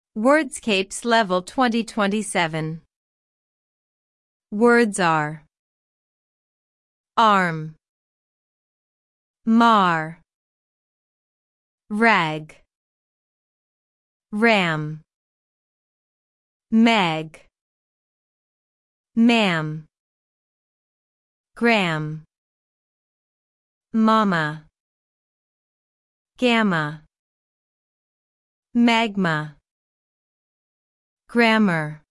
Wordscapes Level 2027. Words are arm, mar, rag, ram, meg, ma'am, gram, mama, gamma, magma, grammar.